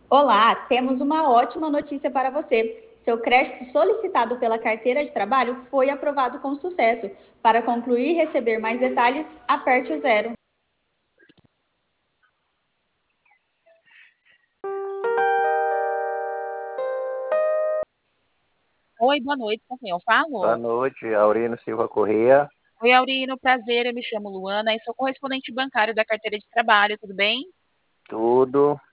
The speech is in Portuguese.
Olá, temos uma ótima notícia para você. Seu crédito solicitado pela carteira de trabalho foi aprovado com sucesso. Para concluir e receber mais detalhes, aperte o zero. Oi, boa noite, com quem eu Boa falo? noite, Aurino Silva Corrêa. Oi, Aurino, prazer, eu me chamo Luana e sou correspondente bancário da carteira de trabalho, tudo bem? Tudo.